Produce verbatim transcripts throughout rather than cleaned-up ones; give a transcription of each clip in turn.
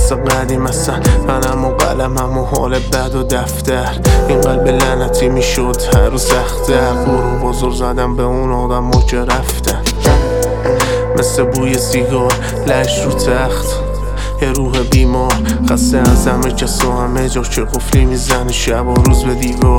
مثل قدیم هستن منم و قلمم و حال بد و دفتر. این قلب لعنتی میشد هر روز سخت‌تر. برو بزرگ زدم به اون آدم و که رفتن مثل بوی سیگار لش رو تخت. یه روح بیمار خسته از همه کس و همه جا که قفلی میزنه شب و روز به دیوار.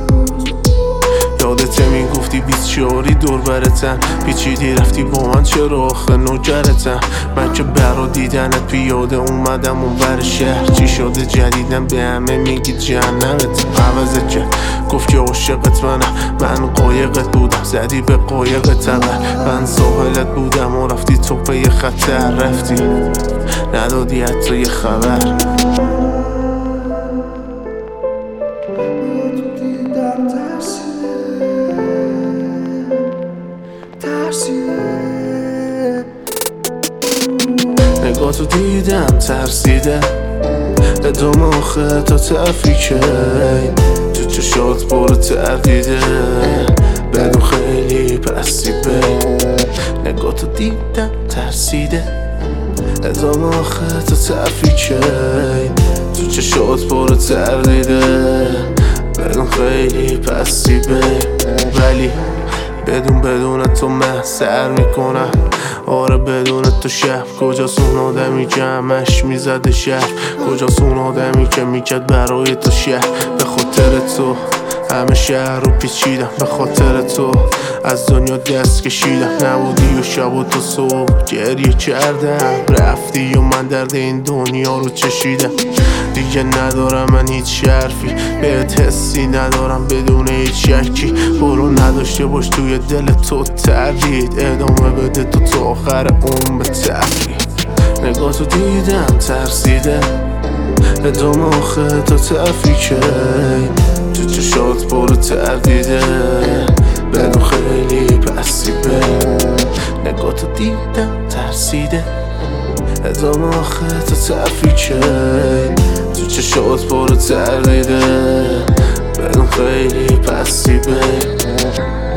یادته میگفتی بیست چهاری دور برتن پیچیدی رفتی با من چرا آخه نوکرتم. من که برا دیدنت پیاده اومدم اون بر شهر. چی شده جدیدم به همه میگی جهنمت عوضت کرد گفت که عاشقت منم. من قایقت بودم زدی به قایق تبر. من ساحلت بودم و رفتی تو پی خطر. رفتی ندادی حتی یه خبر. نگاه تو دیدم ترسیده ادامه آخه تا تفریکه تو چشات پر تردیده بدون خیلی پستی بی. نگاه تو دیدم ترسیده ادامه آخه تا تفریکه تو چشات پر تردیده بدون خیلی پستی بی. ولی بدون بدون تو من سر میکنم. آره بدون تو شب کجاست اون آدمی که همش میزده شهر. کجاست اون آدمی که میکرد برای تو شهر. به خاطر تو همه شهر رو پیچیدم. به خاطر تو از دنیا دست کشیدم. نبودی و شب و تو صبح گریه کردم. رفتی و من درد این دنیا رو چشیدم. دیگه ندارم من هیچ حرفی بهت حسی ندارم بدون هیچ شکی. برو نداشته باش توی دل تو تردید. ادامه بده تو تا آخر اون به تفرید. نگاه تو دیدم ترسیده ادامه آخه تا تفریکه تو چشات پر تردیده بدون خیلی پستی بی. نگاه تو دیدم ترسیده ادامه آخه تا تفریکه تو چشات پر تردیده بدون خیلی پستی بی.